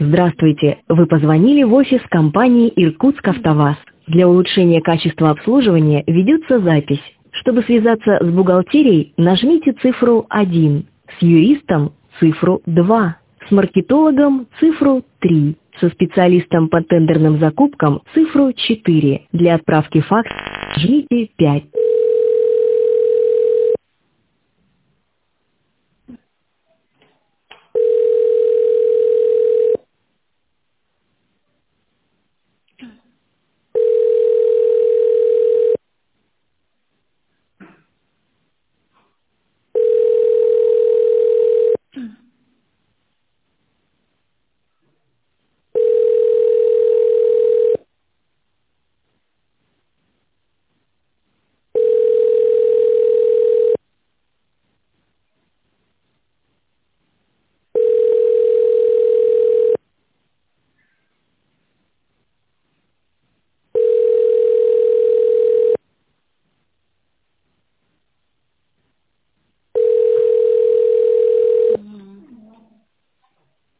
Здравствуйте, вы позвонили в офис компании «Иркутск-Автоваз». Для улучшения качества обслуживания ведется запись. Чтобы связаться с бухгалтерией, нажмите цифру 1, с юристом цифру 2, с маркетологом цифру 3, со специалистом по тендерным закупкам цифру 4. Для отправки факса жмите 5.